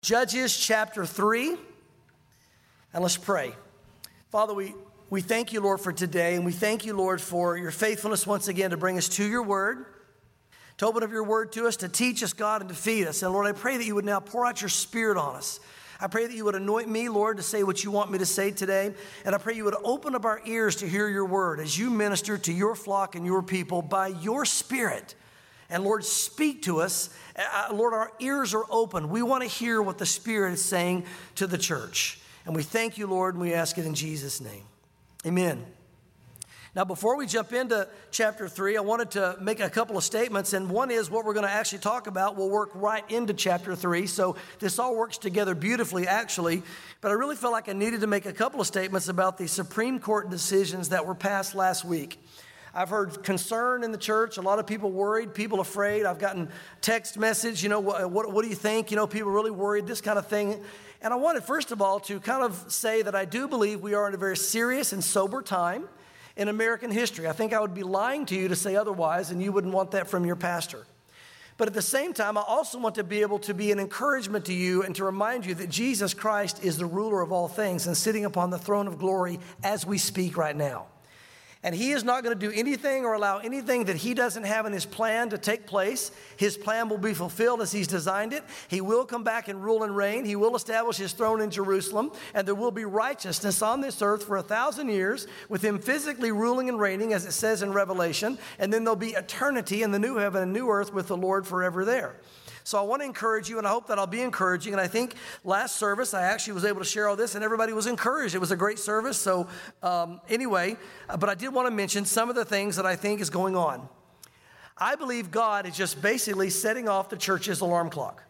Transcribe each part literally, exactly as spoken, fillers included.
Judges chapter three, and let's pray. Father, we, we thank you, Lord, for today, and we thank you, Lord, for your faithfulness once again to bring us to your word, to open up your word to us, to teach us, God, and to feed us. And Lord, I pray that you would now pour out your spirit on us. I pray that you would anoint me, Lord, to say what you want me to say today. And I pray you would open up our ears to hear your word as you minister to your flock and your people by your spirit. And Lord, speak to us. Uh, Lord, our ears are open. We want to hear what the Spirit is saying to the church. And we thank you, Lord, and we ask it in Jesus' name. Amen. Now, before we jump into chapter three, I wanted to make a couple of statements. And one is what we're going to actually talk about will work right into chapter three. So this all works together beautifully, actually. But I really felt like I needed to make a couple of statements about the Supreme Court decisions that were passed last week. I've heard concern in the church, a lot of people worried, people afraid. I've gotten text message, you know, what, what, what do you think? You know, people really worried, this kind of thing. And I wanted, first of all, to kind of say that I do believe we are in a very serious and sober time in American history. I think I would be lying to you to say otherwise, and you wouldn't want that from your pastor. But at the same time, I also want to be able to be an encouragement to you and to remind you that Jesus Christ is the ruler of all things and sitting upon the throne of glory as we speak right now. And he is not going to do anything or allow anything that he doesn't have in his plan to take place. His plan will be fulfilled as he's designed it. He will come back and rule and reign. He will establish his throne in Jerusalem. And there will be righteousness on this earth for a thousand years with him physically ruling and reigning, as it says in Revelation. And then there'll be eternity in the new heaven and new earth with the Lord forever there. So I want to encourage you, and I hope that I'll be encouraging. And I think last service, I actually was able to share all this, and everybody was encouraged. It was a great service. So um, anyway, uh, but I did want to mention some of the things that I think is going on. I believe God is just basically setting off the church's alarm clock.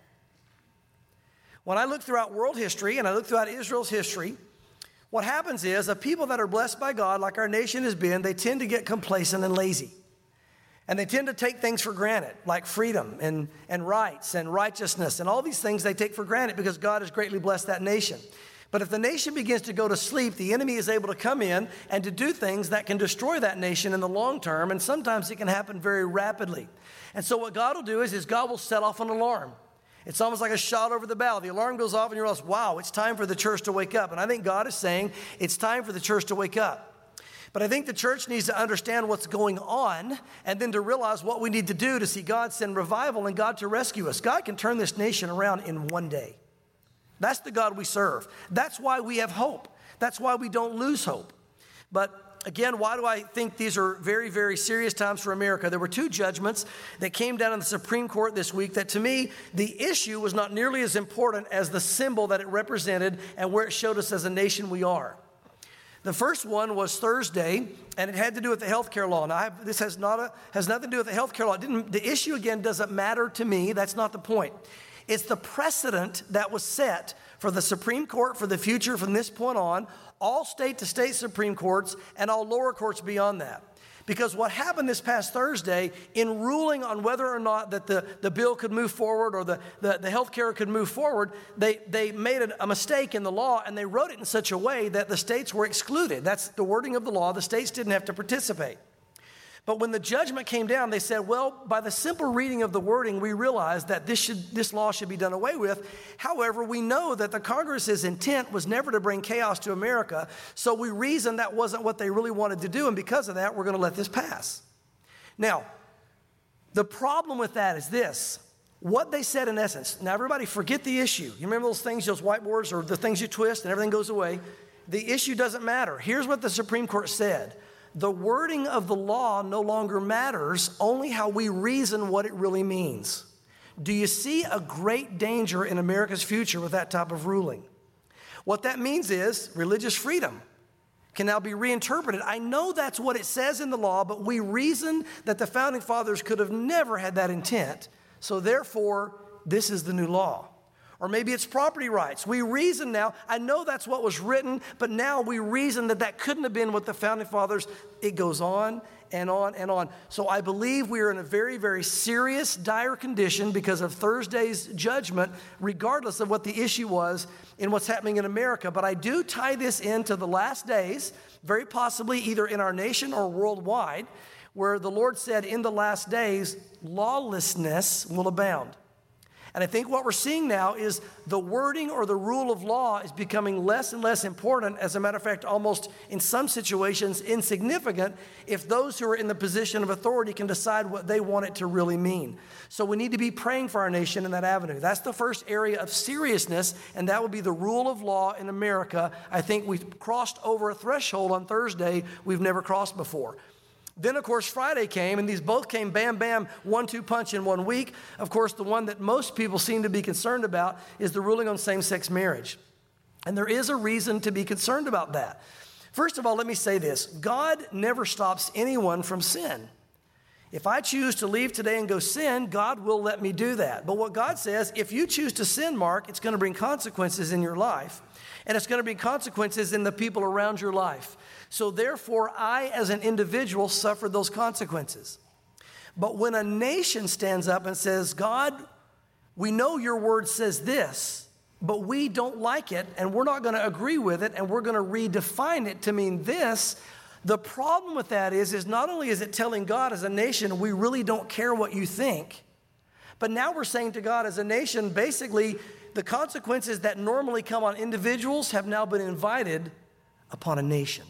When I look throughout world history, and I look throughout Israel's history, what happens is the people that are blessed by God, like our nation has been, they tend to get complacent and lazy. And they tend to take things for granted, like freedom and, and rights and righteousness and all these things they take for granted because God has greatly blessed that nation. But if the nation begins to go to sleep, the enemy is able to come in and to do things that can destroy that nation in the long term, and sometimes it can happen very rapidly. And so what God will do is, is God will set off an alarm. It's almost like a shot over the bow. The alarm goes off and you realize, wow, it's time for the church to wake up. And I think God is saying it's time for the church to wake up. But I think the church needs to understand what's going on and then to realize what we need to do to see God send revival and God to rescue us. God can turn this nation around in one day. That's the God we serve. That's why we have hope. That's why we don't lose hope. But again, why do I think these are very, very serious times for America? There were two judgments that came down in the Supreme Court this week that, to me, the issue was not nearly as important as the symbol that it represented and where it showed us as a nation we are. The first one was Thursday, and it had to do with the health care law. Now, I have, this has, not a, has nothing to do with the health care law. It didn't, the issue, again, doesn't matter to me. That's not the point. It's the precedent that was set for the Supreme Court for the future from this point on, all state-to-state Supreme Courts, and all lower courts beyond that. Because what happened this past Thursday in ruling on whether or not that the, the bill could move forward or the, the, the health care could move forward, they, they made a, a mistake in the law and they wrote it in such a way that the states were excluded. That's the wording of the law. The states didn't have to participate. But when the judgment came down, they said, well, by the simple reading of the wording, we realized that this should this law should be done away with. However, we know that the Congress's intent was never to bring chaos to America, so we reasoned that wasn't what they really wanted to do, and because of that, we're going to let this pass. Now, the problem with that is this. What they said in essence, now everybody forget the issue. You remember those things, those whiteboards, or the things you twist and everything goes away? The issue doesn't matter. Here's what the Supreme Court said. The wording of the law no longer matters, only how we reason what it really means. Do you see a great danger in America's future with that type of ruling? What that means is religious freedom can now be reinterpreted. I know that's what it says in the law, but we reason that the Founding Fathers could have never had that intent, so therefore, this is the new law. Or maybe it's property rights. We reason now, I know that's what was written, but now we reason that that couldn't have been what the Founding Fathers, it goes on and on and on. So I believe we are in a very, very serious, dire condition because of Thursday's judgment, regardless of what the issue was in what's happening in America. But I do tie this into the last days, very possibly either in our nation or worldwide, where the Lord said in the last days, lawlessness will abound. And I think what we're seeing now is the wording or the rule of law is becoming less and less important. As a matter of fact, almost in some situations insignificant if those who are in the position of authority can decide what they want it to really mean. So we need to be praying for our nation in that avenue. That's the first area of seriousness, and that would be the rule of law in America. I think we've crossed over a threshold on Thursday we've never crossed before. Then, of course, Friday came, and these both came bam, bam, one two punch in one week. Of course, the one that most people seem to be concerned about is the ruling on same-sex marriage. And there is a reason to be concerned about that. First of all, let me say this. God never stops anyone from sin. If I choose to leave today and go sin, God will let me do that. But what God says, if you choose to sin, Mark, it's going to bring consequences in your life. And it's going to bring consequences in the people around your life. So therefore, I, as an individual, suffer those consequences. But when a nation stands up and says, God, we know your word says this, but we don't like it, and we're not going to agree with it, and we're going to redefine it to mean this, the problem with that is, is not only is it telling God as a nation, we really don't care what you think, but now we're saying to God as a nation, basically, the consequences that normally come on individuals have now been invited upon a nation.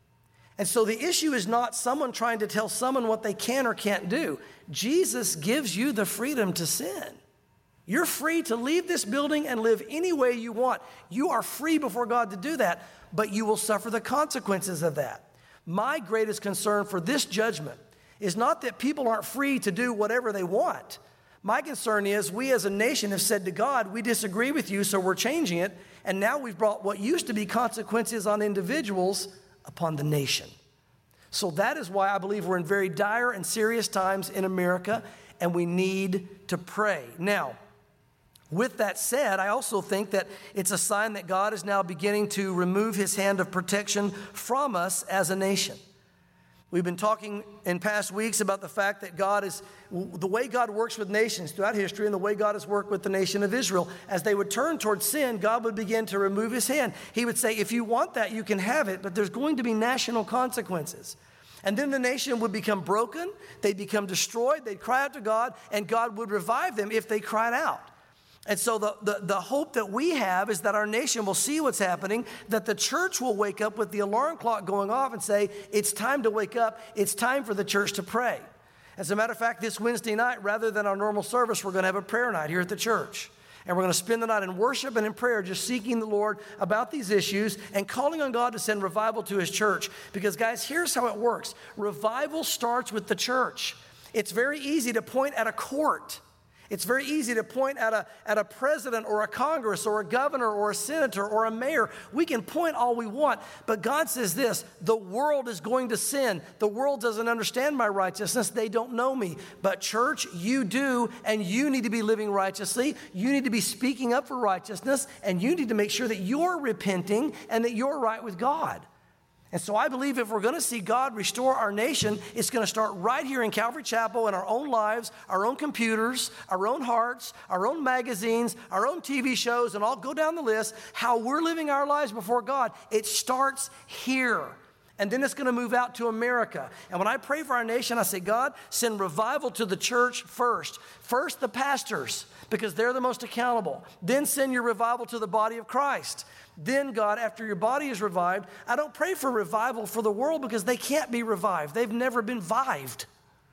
And so the issue is not someone trying to tell someone what they can or can't do. Jesus gives you the freedom to sin. You're free to leave this building and live any way you want. You are free before God to do that, but you will suffer the consequences of that. My greatest concern for this judgment is not that people aren't free to do whatever they want. My concern is we as a nation have said to God, we disagree with you, so we're changing it. And now we've brought what used to be consequences on individuals upon the nation. So that is why I believe we're in very dire and serious times in America, and we need to pray. Now, with that said, I also think that it's a sign that God is now beginning to remove his hand of protection from us as a nation. We've been talking in past weeks about the fact that God is, the way God works with nations throughout history and the way God has worked with the nation of Israel. As they would turn towards sin, God would begin to remove his hand. He would say, if you want that, you can have it, but there's going to be national consequences. And then the nation would become broken, they'd become destroyed, they'd cry out to God, and God would revive them if they cried out. And so the, the, the hope that we have is that our nation will see what's happening, that the church will wake up with the alarm clock going off and say, it's time to wake up, it's time for the church to pray. As a matter of fact, this Wednesday night, rather than our normal service, we're going to have a prayer night here at the church. And we're going to spend the night in worship and in prayer, just seeking the Lord about these issues and calling on God to send revival to his church. Because guys, here's how it works. Revival starts with the church. It's very easy to point at a court. It's very easy to point at a, at a president or a Congress or a governor or a senator or a mayor. We can point all we want, but God says this, the world is going to sin. The world doesn't understand my righteousness. They don't know me. But church, you do, and you need to be living righteously. You need to be speaking up for righteousness, and you need to make sure that you're repenting and that you're right with God. And so I believe if we're going to see God restore our nation, it's going to start right here in Calvary Chapel in our own lives, our own computers, our own hearts, our own magazines, our own T V shows, and I'll go down the list, how we're living our lives before God. It starts here. And then it's going to move out to America. And when I pray for our nation, I say, God, send revival to the church first. First, the pastors, because they're the most accountable. Then send your revival to the body of Christ. Then, God, after your body is revived, I don't pray for revival for the world because they can't be revived. They've never been vived.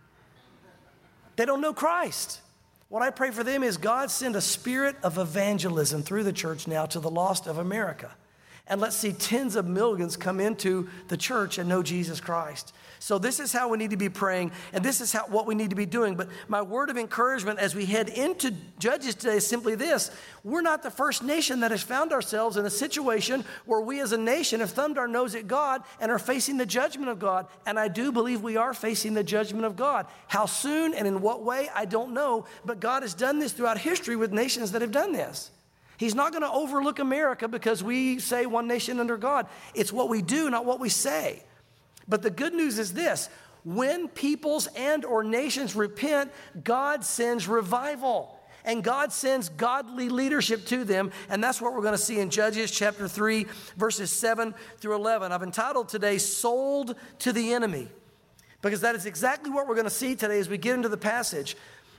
They don't know Christ. What I pray for them is God send a spirit of evangelism through the church now to the lost of America. And let's see tens of millions come into the church and know Jesus Christ. So this is how we need to be praying, and this is how what we need to be doing. But my word of encouragement as we head into Judges today is simply this. We're not the first nation that has found ourselves in a situation where we as a nation have thumbed our nose at God and are facing the judgment of God. And I do believe we are facing the judgment of God. How soon and in what way, I don't know. But God has done this throughout history with nations that have done this. He's not going to overlook America because we say one nation under God. It's what we do, not what we say. But the good news is this. When peoples and or nations repent, God sends revival. And God sends godly leadership to them. And that's what we're going to see in Judges chapter three, verses seven through eleven. I've entitled today, Sold to the Enemy. Because that is exactly what we're going to see today as we get into the passage.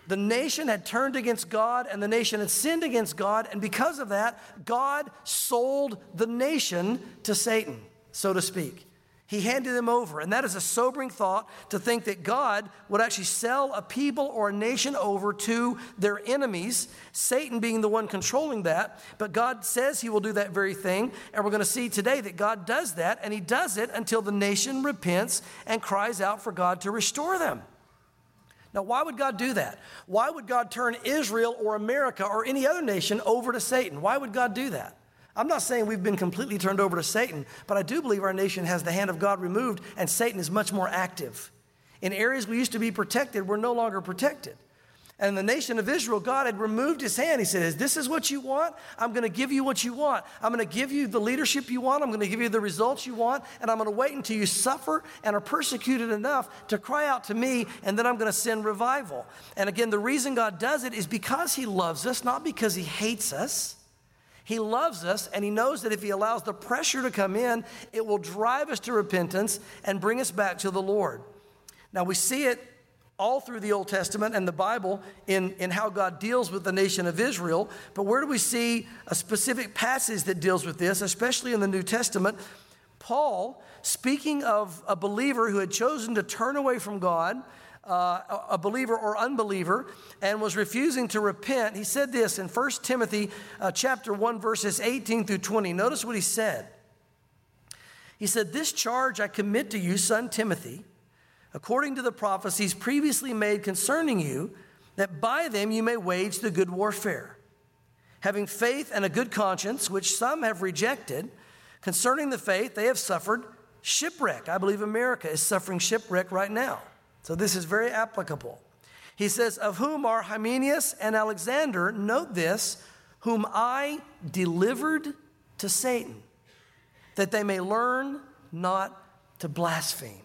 The nation had turned against God, and the nation had sinned against God, and because of that, God sold the nation to Satan, so to speak. He handed them over, and that is a sobering thought, to think that God would actually sell a people or a nation over to their enemies, Satan being the one controlling that. But God says he will do that very thing, and we're going to see today that God does that, and he does it until the nation repents and cries out for God to restore them. Now, why would God do that? Why would God turn Israel or America or any other nation over to Satan? Why would God do that? I'm not saying we've been completely turned over to Satan, but I do believe our nation has the hand of God removed, and Satan is much more active. In areas we used to be protected, we're no longer protected. And in the nation of Israel, God had removed his hand. He said, this is what you want. I'm going to give you what you want. I'm going to give you the leadership you want. I'm going to give you the results you want. And I'm going to wait until you suffer and are persecuted enough to cry out to me, and then I'm going to send revival. And again, the reason God does it is because he loves us, not because he hates us. He loves us, and he knows that if he allows the pressure to come in, it will drive us to repentance and bring us back to the Lord. Now, we see it all through the Old Testament and the Bible in, in how God deals with the nation of Israel. But where do we see a specific passage that deals with this, especially in the New Testament? Paul, speaking of a believer who had chosen to turn away from God, uh, a believer or unbeliever, and was refusing to repent, he said this in First Timothy uh, chapter one, verses eighteen through twenty. Notice what he said. He said, "This charge I commit to you, son Timothy, according to the prophecies previously made concerning you, that by them you may wage the good warfare, having faith and a good conscience, which some have rejected. Concerning the faith, they have suffered shipwreck." I believe America is suffering shipwreck right now. So this is very applicable. He says, "Of whom are Hymenaeus and Alexander, note this, whom I delivered to Satan, that they may learn not to blaspheme."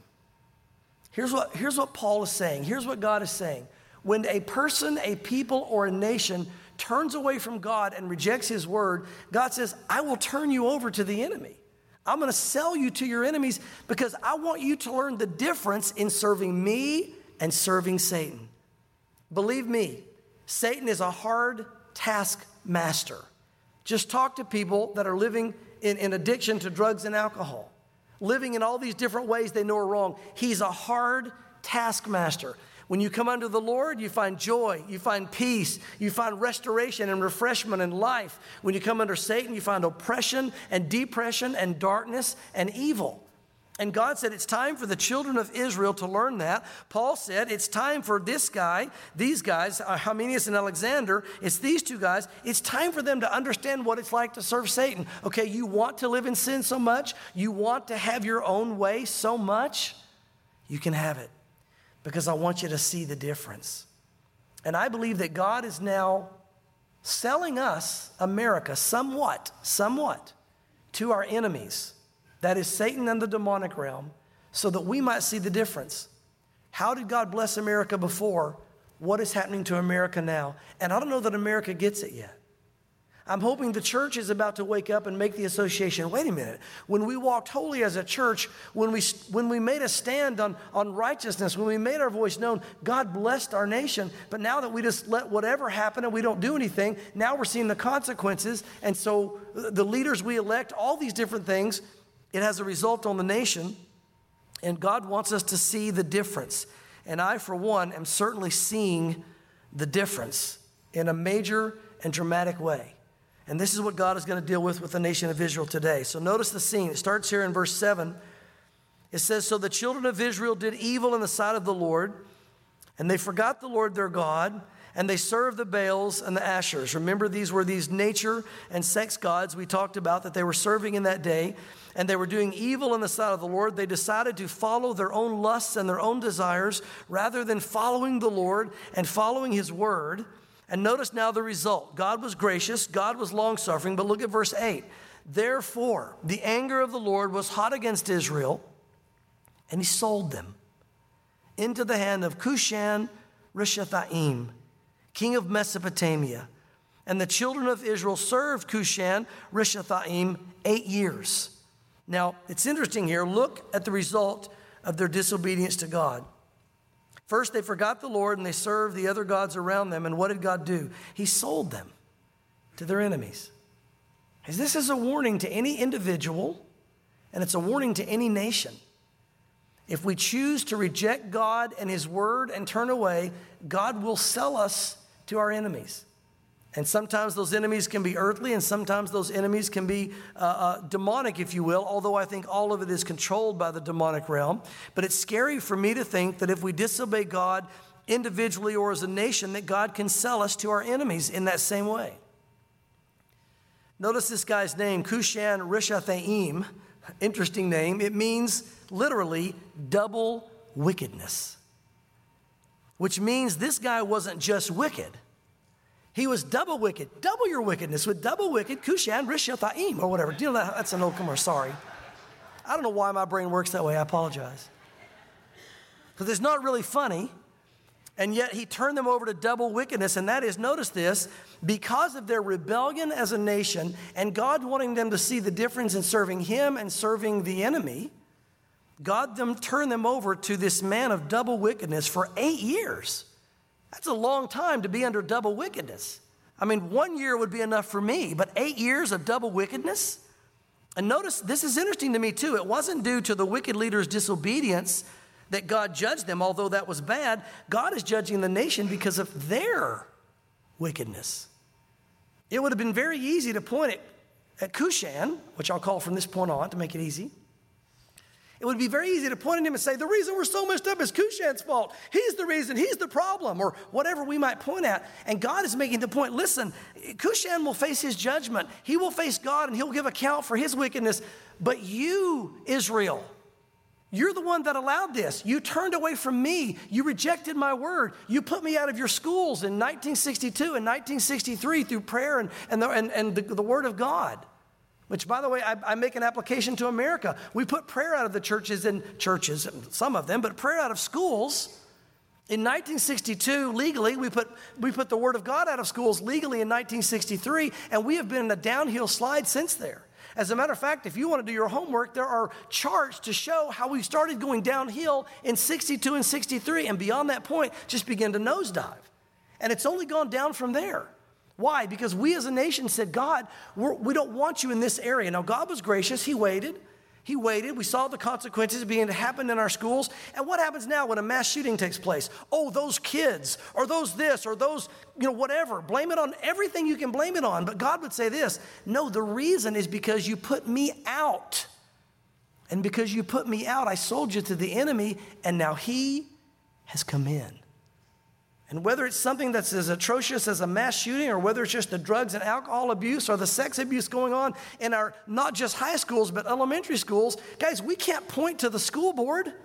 Here's what, here's what Paul is saying. Here's what God is saying. When a person, a people, or a nation turns away from God and rejects his word, God says, I will turn you over to the enemy. I'm going to sell you to your enemies because I want you to learn the difference in serving me and serving Satan. Believe me, Satan is a hard taskmaster. Just talk to people that are living in, in addiction to drugs and alcohol, living in all these different ways they know are wrong. He's a hard taskmaster. When you come unto the Lord, you find joy, you find peace, you find restoration and refreshment in life. When you come under Satan, you find oppression and depression and darkness and evil. And God said it's time for the children of Israel to learn that. Paul said it's time for this guy, these guys, uh, Hymenaeus and Alexander, it's these two guys, it's time for them to understand what it's like to serve Satan. Okay, you want to live in sin so much? You want to have your own way so much? You can have it, because I want you to see the difference. And I believe that God is now selling us, America, somewhat, somewhat, to our enemies. That is Satan and the demonic realm, so that we might see the difference. How did God bless America before? What is happening to America now? And I don't know that America gets it yet. I'm hoping the church is about to wake up and make the association. Wait a minute. When we walked holy as a church, when we when we made a stand on, on righteousness, when we made our voice known, God blessed our nation. But now that we just let whatever happen and we don't do anything, now we're seeing the consequences. And so the leaders we elect, all these different things, it has a result on the nation. And God wants us to see the difference. And I, for one, am certainly seeing the difference in a major and dramatic way. And this is what God is going to deal with with the nation of Israel today. So notice the scene. It starts here in verse seven. It says, "So the children of Israel did evil in the sight of the Lord, and they forgot the Lord their God, and they served the Baals and the Ashers." Remember, these were these nature and sex gods we talked about that they were serving in that day. And they were doing evil in the sight of the Lord. They decided to follow their own lusts and their own desires rather than following the Lord and following his word. And notice now the result. God was gracious. God was long-suffering. But look at verse eight. "Therefore, the anger of the Lord was hot against Israel, and he sold them into the hand of Cushan Rishathaim, king of Mesopotamia. And the children of Israel served Cushan Rishathaim eight years." Now, it's interesting here. Look at the result of their disobedience to God. First, they forgot the Lord and they served the other gods around them. And what did God do? He sold them to their enemies. This is a warning to any individual, and it's a warning to any nation. If we choose to reject God and his word and turn away, God will sell us to our enemies. And sometimes those enemies can be earthly, and sometimes those enemies can be uh, uh, demonic, if you will, although I think all of it is controlled by the demonic realm. But it's scary for me to think that if we disobey God individually or as a nation, that God can sell us to our enemies in that same way. Notice this guy's name, Cushan Rishathaim. Interesting name. It means literally double wickedness, which means this guy wasn't just wicked. He was double wicked. Double your wickedness with double wicked, Cushan Rishathaim, or whatever. Do you know that? That's an old commercial. Sorry. I don't know why my brain works that way. I apologize. Because it's not really funny. And yet he turned them over to double wickedness. And that is, notice this, because of their rebellion as a nation and God wanting them to see the difference in serving him and serving the enemy, God them turned them over to this man of double wickedness for eight years. That's a long time to be under double wickedness. I mean, one year would be enough for me, but eight years of double wickedness? And notice, this is interesting to me too. It wasn't due to the wicked leaders' disobedience that God judged them, although that was bad. God is judging the nation because of their wickedness. It would have been very easy to point it at Cushan, which I'll call from this point on to make it easy. It would be very easy to point at him and say, the reason we're so messed up is Cushan's fault. He's the reason, he's the problem, or whatever we might point at. And God is making the point, listen, Cushan will face his judgment. He will face God and he'll give account for his wickedness. But you, Israel, you're the one that allowed this. You turned away from me. You rejected my word. You put me out of your schools in nineteen sixty-two and nineteen sixty-three through prayer and, and, the, and, and the, the word of God. Which, by the way, I, I make an application to America. We put prayer out of the churches and churches, some of them, but prayer out of schools. In nineteen sixty-two, legally, we put, we put the word of God out of schools legally in nineteen sixty-three, and we have been in a downhill slide since there. As a matter of fact, if you want to do your homework, there are charts to show how we started going downhill in sixty-two and sixty-three, and beyond that point, just began to nosedive. And it's only gone down from there. Why? Because we as a nation said, God, we're, we don't want you in this area. Now, God was gracious. He waited. He waited. We saw the consequences beginning to happen in our schools. And what happens now when a mass shooting takes place? Oh, those kids, or those this, or those, you know, whatever. Blame it on everything you can blame it on. But God would say this, no, the reason is because you put me out. And because you put me out, I sold you to the enemy, and now he has come in. And whether it's something that's as atrocious as a mass shooting, or whether it's just the drugs and alcohol abuse or the sex abuse going on in our not just high schools but elementary schools, guys, we can't point to the school board.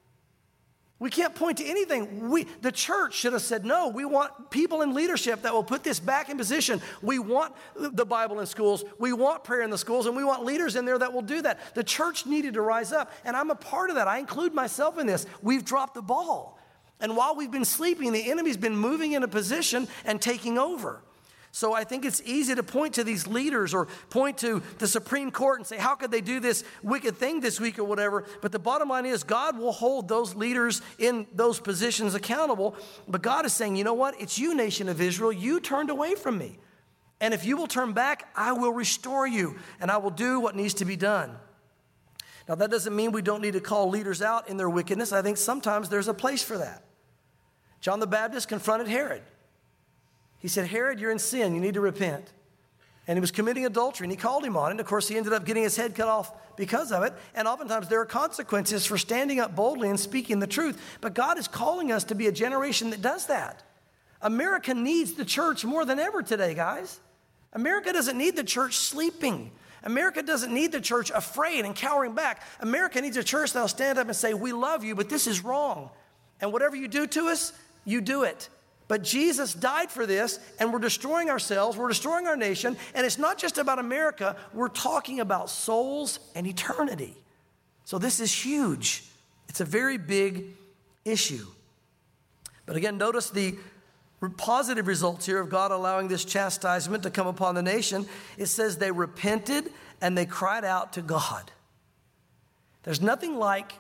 We can't point to anything. We, the church should have said, no, we want people in leadership that will put this back in position. We want the Bible in schools. We want prayer in the schools, and we want leaders in there that will do that. The church needed to rise up, and I'm a part of that. I include myself in this. We've dropped the ball. And while we've been sleeping, the enemy's been moving in a position and taking over. So I think it's easy to point to these leaders or point to the Supreme Court and say, how could they do this wicked thing this week or whatever? But the bottom line is God will hold those leaders in those positions accountable. But God is saying, you know what? It's you, nation of Israel. You turned away from me. And if you will turn back, I will restore you and I will do what needs to be done. Now, that doesn't mean we don't need to call leaders out in their wickedness. I think sometimes there's a place for that. John the Baptist confronted Herod. He said, Herod, you're in sin. You need to repent. And he was committing adultery, and he called him on it. And, of course, he ended up getting his head cut off because of it. And oftentimes there are consequences for standing up boldly and speaking the truth. But God is calling us to be a generation that does that. America needs the church more than ever today, guys. America doesn't need the church sleeping. America doesn't need the church afraid and cowering back. America needs a church that will stand up and say, we love you, but this is wrong. And whatever you do to us, you do it. But Jesus died for this, and we're destroying ourselves, we're destroying our nation, and it's not just about America, we're talking about souls and eternity. So this is huge. It's a very big issue. But again, notice the positive results here of God allowing this chastisement to come upon the nation. It says they repented and they cried out to God. There's nothing like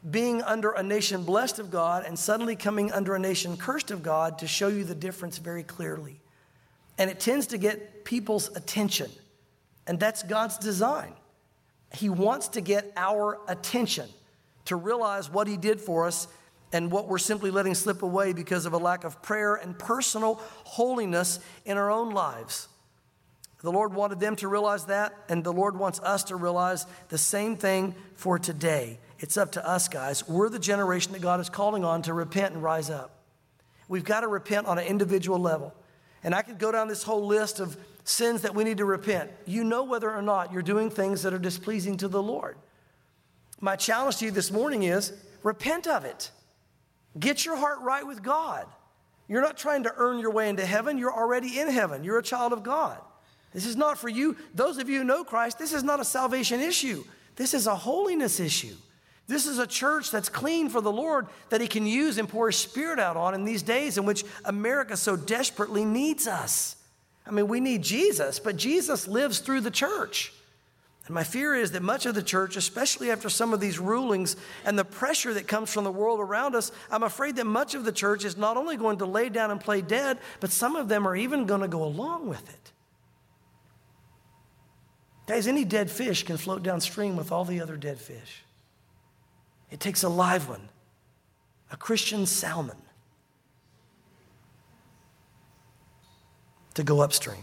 being under a nation blessed of God and suddenly coming under a nation cursed of God to show you the difference very clearly. And it tends to get people's attention. And that's God's design. He wants to get our attention to realize what he did for us and what we're simply letting slip away because of a lack of prayer and personal holiness in our own lives. The Lord wanted them to realize that, and the Lord wants us to realize the same thing for today. It's up to us, guys. We're the generation that God is calling on to repent and rise up. We've got to repent on an individual level. And I could go down this whole list of sins that we need to repent. You know whether or not you're doing things that are displeasing to the Lord. My challenge to you this morning is repent of it. Get your heart right with God. You're not trying to earn your way into heaven. You're already in heaven. You're a child of God. This is not for you. Those of you who know Christ, this is not a salvation issue. This is a holiness issue. This is a church that's clean for the Lord that he can use and pour his Spirit out on in these days in which America so desperately needs us. I mean, we need Jesus, but Jesus lives through the church. And my fear is that much of the church, especially after some of these rulings and the pressure that comes from the world around us, I'm afraid that much of the church is not only going to lay down and play dead, but some of them are even going to go along with it. Guys, any dead fish can float downstream with all the other dead fish. It takes a live one, a Christian salmon, to go upstream.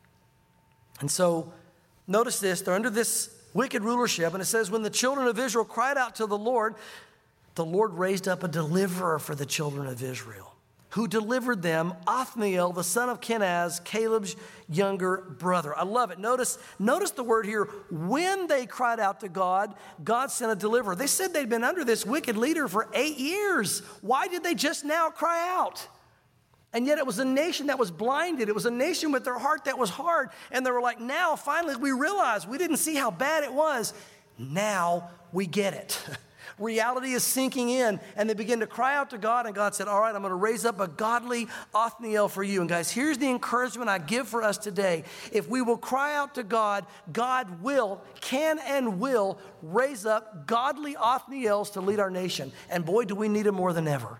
And so, notice this, they're under this wicked rulership, and it says, when the children of Israel cried out to the Lord, the Lord raised up a deliverer for the children of Israel, who delivered them, Othniel, the son of Kenaz, Caleb's younger brother. I love it. Notice, notice the word here, when they cried out to God, God sent a deliverer. They said they'd been under this wicked leader for eight years. Why did they just now cry out? And yet it was a nation that was blinded. It was a nation with their heart that was hard. And they were like, now finally we realize we didn't see how bad it was. Now we get it. Reality is sinking in, and they begin to cry out to God, and God said, all right, I'm going to raise up a godly Othniel for you. And guys, here's the encouragement I give for us today. If we will cry out to God, God will, can and will raise up godly Othniels to lead our nation. And boy, do we need them more than ever.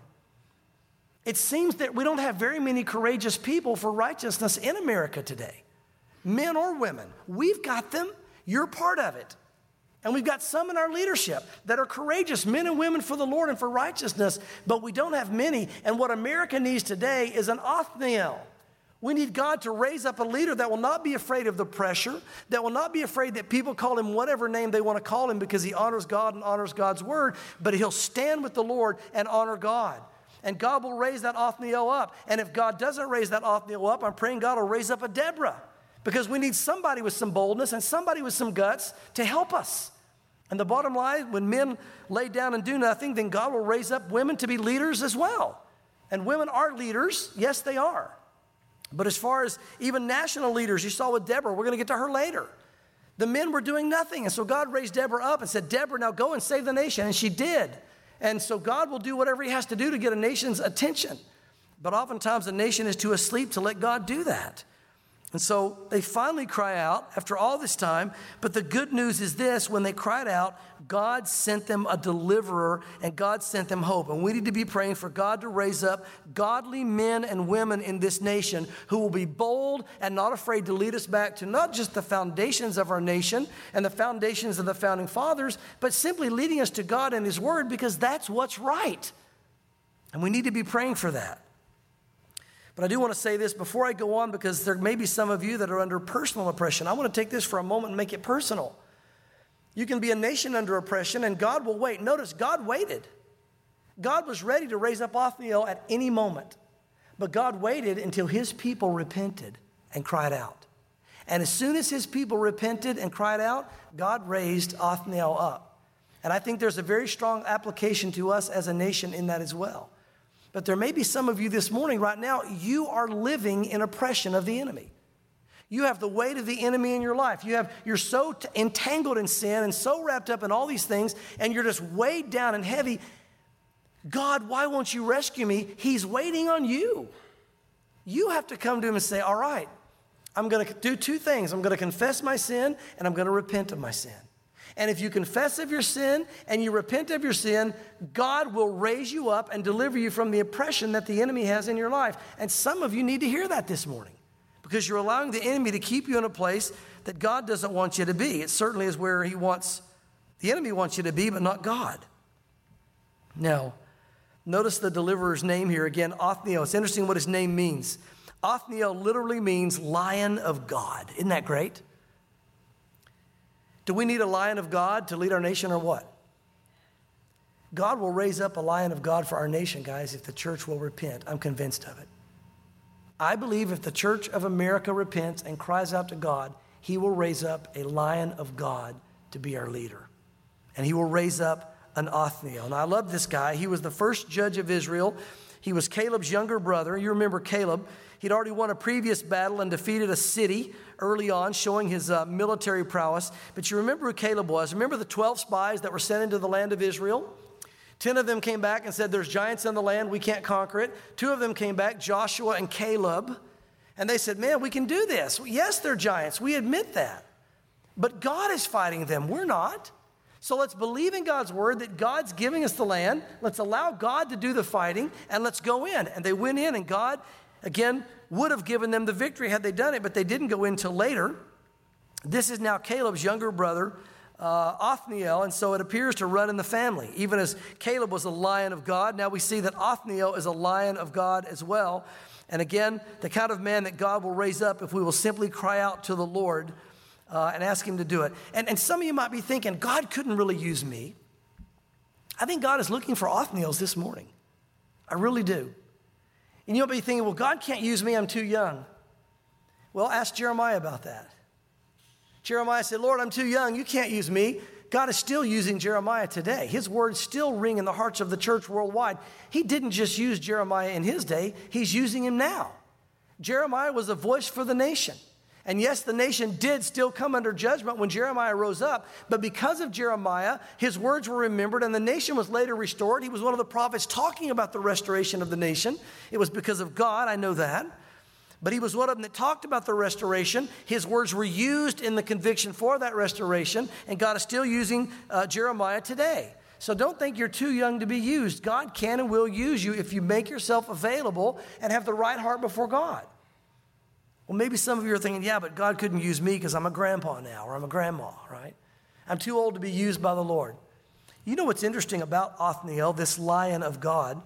It seems that we don't have very many courageous people for righteousness in America today, men or women. We've got them. You're part of it. And we've got some in our leadership that are courageous, men and women for the Lord and for righteousness, but we don't have many. And what America needs today is an Othniel. We need God to raise up a leader that will not be afraid of the pressure, that will not be afraid that people call him whatever name they want to call him because he honors God and honors God's word, but he'll stand with the Lord and honor God. And God will raise that Othniel up. And if God doesn't raise that Othniel up, I'm praying God will raise up a Deborah, because we need somebody with some boldness and somebody with some guts to help us. And the bottom line, when men lay down and do nothing, then God will raise up women to be leaders as well. And women are leaders. Yes, they are. But as far as even national leaders, you saw with Deborah, we're going to get to her later. The men were doing nothing. And so God raised Deborah up and said, Deborah, now go and save the nation. And she did. And so God will do whatever he has to do to get a nation's attention. But oftentimes the nation is too asleep to let God do that. And so they finally cry out after all this time. But the good news is this: when they cried out, God sent them a deliverer and God sent them hope. And we need to be praying for God to raise up godly men and women in this nation who will be bold and not afraid to lead us back to not just the foundations of our nation and the foundations of the founding fathers, but simply leading us to God and his word, because that's what's right. And we need to be praying for that. But I do want to say this before I go on, because there may be some of you that are under personal oppression. I want to take this for a moment and make it personal. You can be a nation under oppression, and God will wait. Notice, God waited. God was ready to raise up Othniel at any moment. But God waited until his people repented and cried out. And as soon as his people repented and cried out, God raised Othniel up. And I think there's a very strong application to us as a nation in that as well. But there may be some of you this morning, right now, you are living in oppression of the enemy. You have the weight of the enemy in your life. You have, you're so t- entangled in sin and so wrapped up in all these things, and you're just weighed down and heavy. God, why won't you rescue me? He's waiting on you. You have to come to him and say, all right, I'm going to do two things. I'm going to confess my sin, and I'm going to repent of my sin. And if you confess of your sin and you repent of your sin, God will raise you up and deliver you from the oppression that the enemy has in your life. And some of you need to hear that this morning because you're allowing the enemy to keep you in a place that God doesn't want you to be. It certainly is where he wants, the enemy wants you to be, but not God. Now, notice the deliverer's name here again, Othniel. It's interesting what his name means. Othniel literally means Lion of God. Isn't that great? Do we need a lion of God to lead our nation or what? God will raise up a lion of God for our nation, guys, if the church will repent. I'm convinced of it. I believe if the church of America repents and cries out to God, he will raise up a lion of God to be our leader. And he will raise up an Othniel. And I love this guy. He was the first judge of Israel. He was Caleb's younger brother. You remember Caleb. He'd already won a previous battle and defeated a city early on, showing his uh, military prowess. But you remember who Caleb was. Remember the twelve spies that were sent into the land of Israel? Ten of them came back and said, there's giants in the land, we can't conquer it. Two of them came back, Joshua and Caleb. And they said, man, we can do this. Yes, they're giants. We admit that. But God is fighting them. We're not. So let's believe in God's word that God's giving us the land. Let's allow God to do the fighting, and let's go in. And they went in, and God, again, would have given them the victory had they done it, but they didn't go in until later. This is now Caleb's younger brother, uh, Othniel, and so it appears to run in the family. Even as Caleb was a lion of God, now we see that Othniel is a lion of God as well. And again, the kind of man that God will raise up if we will simply cry out to the Lord uh, and ask him to do it. And, and some of you might be thinking, God couldn't really use me. I think God is looking for Othniels this morning. I really do. And you'll be thinking, well, God can't use me, I'm too young. Well, ask Jeremiah about that. Jeremiah said, Lord, I'm too young, you can't use me. God is still using Jeremiah today. His words still ring in the hearts of the church worldwide. He didn't just use Jeremiah in his day, he's using him now. Jeremiah was a voice for the nation. And yes, the nation did still come under judgment when Jeremiah rose up. But because of Jeremiah, his words were remembered and the nation was later restored. He was one of the prophets talking about the restoration of the nation. It was because of God, I know that. But he was one of them that talked about the restoration. His words were used in the conviction for that restoration. And God is still using uh, Jeremiah today. So don't think you're too young to be used. God can and will use you if you make yourself available and have the right heart before God. Well, maybe some of you are thinking, yeah, but God couldn't use me because I'm a grandpa now or I'm a grandma, right? I'm too old to be used by the Lord. You know what's interesting about Othniel, this lion of God?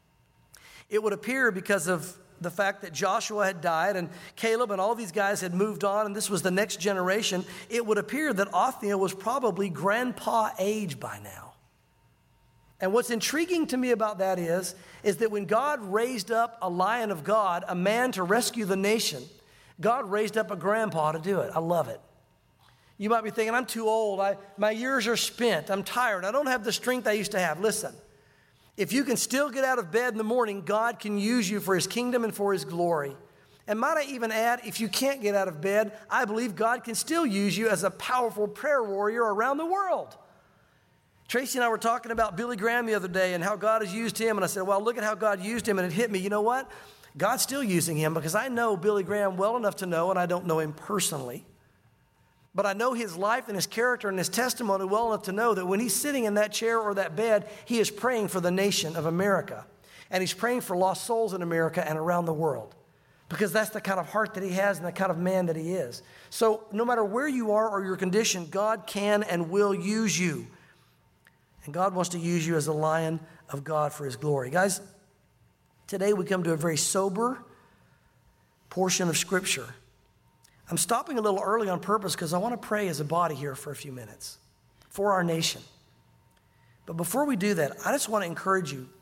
It would appear because of the fact that Joshua had died and Caleb and all these guys had moved on and this was the next generation, it would appear that Othniel was probably grandpa age by now. And what's intriguing to me about that is, is that when God raised up a lion of God, a man to rescue the nation, God raised up a grandpa to do it. I love it. You might be thinking, I'm too old. I, my years are spent. I'm tired. I don't have the strength I used to have. Listen, if you can still get out of bed in the morning, God can use you for his kingdom and for his glory. And might I even add, if you can't get out of bed, I believe God can still use you as a powerful prayer warrior around the world. Tracy and I were talking about Billy Graham the other day and how God has used him. And I said, well, look at how God used him. And it hit me. You know what? God's still using him because I know Billy Graham well enough to know, and I don't know him personally, but I know his life and his character and his testimony well enough to know that when he's sitting in that chair or that bed, he is praying for the nation of America. And he's praying for lost souls in America and around the world because that's the kind of heart that he has and the kind of man that he is. So no matter where you are or your condition, God can and will use you. And God wants to use you as a lion of God for his glory. Guys, today we come to a very sober portion of Scripture. I'm stopping a little early on purpose because I want to pray as a body here for a few minutes for our nation. But before we do that, I just want to encourage you.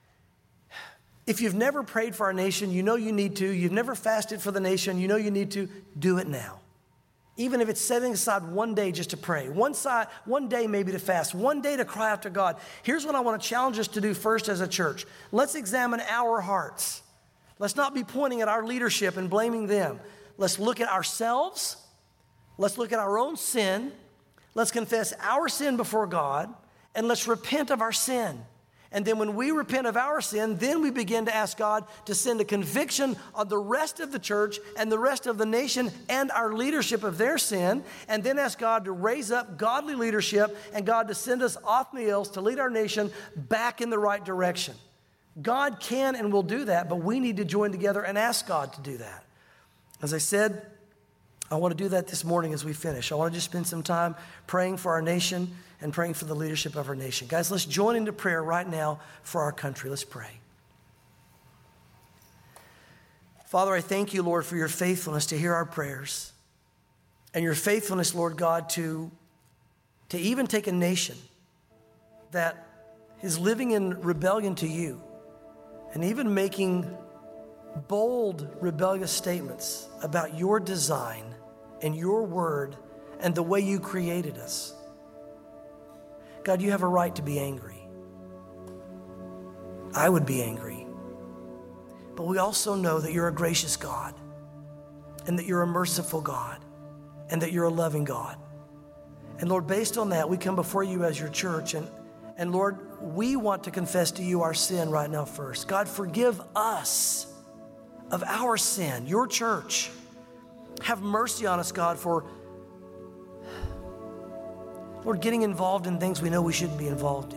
If you've never prayed for our nation, you know you need to. You've never fasted for the nation, you know you need to. Do it now. Even if it's setting aside one day just to pray, one side, one day maybe to fast, one day to cry out to God. Here's what I want to challenge us to do first as a church. Let's examine our hearts. Let's not be pointing at our leadership and blaming them. Let's look at ourselves. Let's look at our own sin. Let's confess our sin before God, and let's repent of our sin. And then when we repent of our sin, then we begin to ask God to send a conviction on the rest of the church and the rest of the nation and our leadership of their sin, and then ask God to raise up godly leadership and God to send us Othniels to lead our nation back in the right direction. God can and will do that, but we need to join together and ask God to do that. As I said, I want to do that this morning as we finish. I want to just spend some time praying for our nation and praying for the leadership of our nation. Guys, let's join into prayer right now for our country. Let's pray. Father, I thank you, Lord, for your faithfulness to hear our prayers and your faithfulness, Lord God, to, to even take a nation that is living in rebellion to you and even making bold, rebellious statements about your design and your word and the way you created us. God, you have a right to be angry. I would be angry. But we also know that you're a gracious God and that you're a merciful God and that you're a loving God. And Lord, based on that, we come before you as your church. And, and Lord, we want to confess to you our sin right now first. God, forgive us of our sin, your church. Have mercy on us, God, for, Lord, getting involved in things we know we shouldn't be involved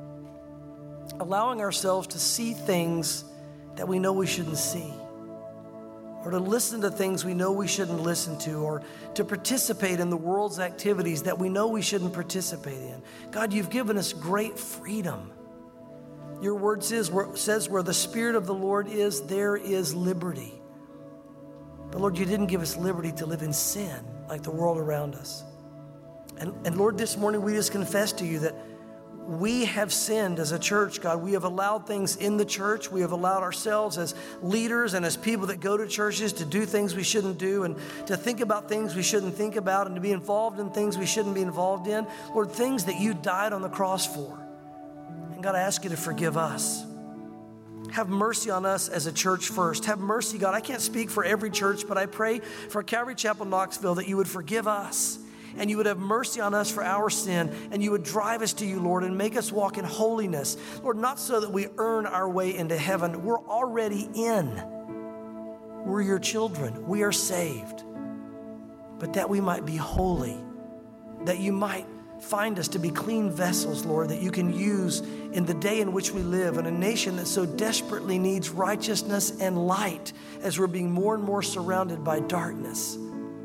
in. Allowing ourselves to see things that we know we shouldn't see. Or to listen to things we know we shouldn't listen to. Or to participate in the world's activities that we know we shouldn't participate in. God, you've given us great freedom. Your word says where, says where the Spirit of the Lord is, there is liberty. But Lord, you didn't give us liberty to live in sin like the world around us. And, and Lord, this morning we just confess to you that we have sinned as a church, God. We have allowed things in the church. We have allowed ourselves as leaders and as people that go to churches to do things we shouldn't do and to think about things we shouldn't think about and to be involved in things we shouldn't be involved in. Lord, things that you died on the cross for. And God, I ask you to forgive us. Have mercy on us as a church first. Have mercy, God. I can't speak for every church, but I pray for Calvary Chapel Knoxville that you would forgive us and you would have mercy on us for our sin and you would drive us to you, Lord, and make us walk in holiness. Lord, not so that we earn our way into heaven. We're already in. We're your children. We are saved. But that we might be holy, that you might find us to be clean vessels, Lord, that you can use in the day in which we live in a nation that so desperately needs righteousness and light as we're being more and more surrounded by darkness.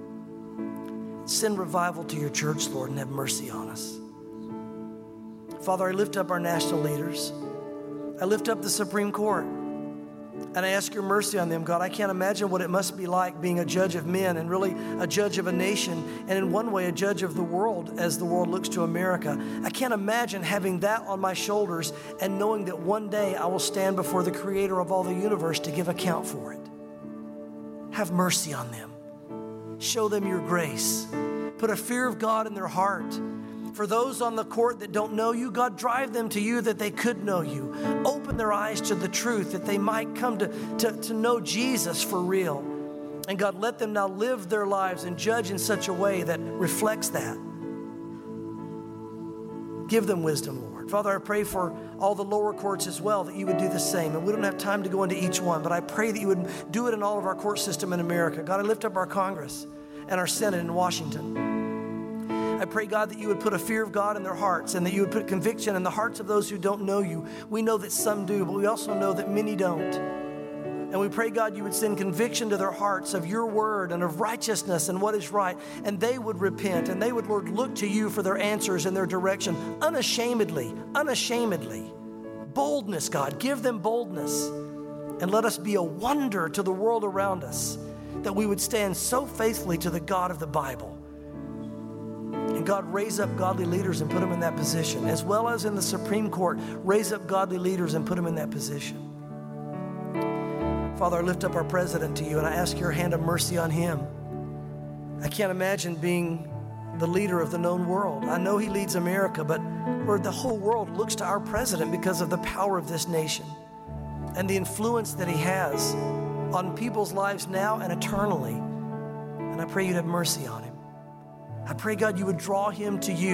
Send revival to your church, Lord, and have mercy on us. Father, I lift up our national leaders. I lift up the Supreme Court. And I ask your mercy on them, God. I can't imagine what it must be like being a judge of men and really a judge of a nation and in one way a judge of the world as the world looks to America. I can't imagine having that on my shoulders and knowing that one day I will stand before the creator of all the universe to give account for it. Have mercy on them. Show them your grace. Put a fear of God in their heart. For those on the court that don't know you, God, drive them to you that they could know you. Open their eyes to the truth that they might come to, to, to know Jesus for real. And God, let them now live their lives and judge in such a way that reflects that. Give them wisdom, Lord. Father, I pray for all the lower courts as well, that you would do the same. And we don't have time to go into each one, but I pray that you would do it in all of our court system in America. God, I lift up our Congress and our Senate in Washington. I pray, God, that you would put a fear of God in their hearts and that you would put conviction in the hearts of those who don't know you. We know that some do, but we also know that many don't. And we pray, God, you would send conviction to their hearts of your word and of righteousness and what is right. And they would repent and they would, Lord, look to you for their answers and their direction unashamedly, unashamedly. Boldness, God, give them boldness. And let us be a wonder to the world around us, that we would stand so faithfully to the God of the Bible. And God, raise up godly leaders and put them in that position, as well as in the Supreme Court, raise up godly leaders and put them in that position. Father, I lift up our president to you and I ask your hand of mercy on him. I can't imagine being the leader of the known world. I know he leads America, but Lord, the whole world looks to our president because of the power of this nation and the influence that he has on people's lives now and eternally. And I pray you'd have mercy on him. I pray, God, you would draw him to you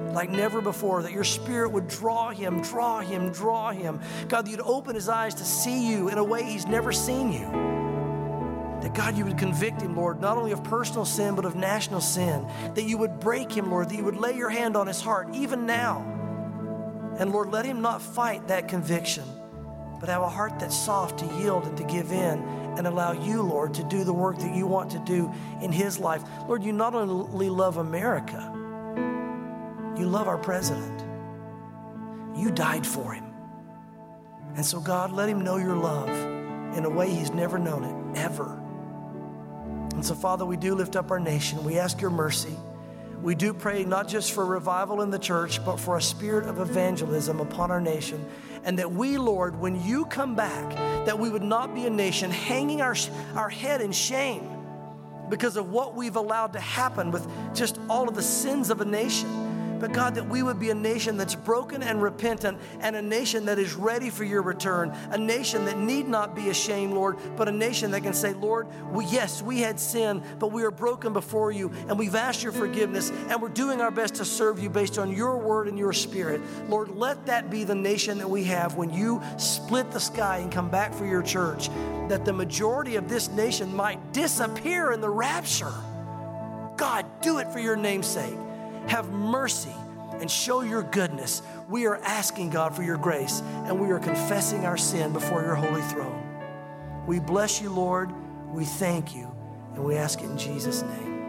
like never before, that your Spirit would draw him, draw him, draw him. God, that you'd open his eyes to see you in a way he's never seen you. That God, you would convict him, Lord, not only of personal sin, but of national sin. That you would break him, Lord, that you would lay your hand on his heart, even now. And Lord, let him not fight that conviction, but have a heart that's soft to yield and to give in and allow you, Lord, to do the work that you want to do in his life. Lord, you not only love America, you love our president. You died for him. And so, God, let him know your love in a way he's never known it, ever. And so, Father, we do lift up our nation. We ask your mercy. We do pray not just for revival in the church, but for a spirit of evangelism upon our nation. And that we, Lord, when you come back, that we would not be a nation hanging our, our head in shame because of what we've allowed to happen with just all of the sins of a nation. But God, that we would be a nation that's broken and repentant, and a nation that is ready for your return, a nation that need not be ashamed, Lord, but a nation that can say, Lord, we, yes, we had sin, but we are broken before you, and we've asked your forgiveness, and we're doing our best to serve you based on your word and your spirit. Lord, let that be the nation that we have when you split the sky and come back for your church, that the majority of this nation might disappear in the rapture. God, do it for your name's sake. Have mercy and show your goodness. We are asking, God, for your grace, and we are confessing our sin before your holy throne. We bless you, Lord. We thank you, and we ask it in Jesus' name.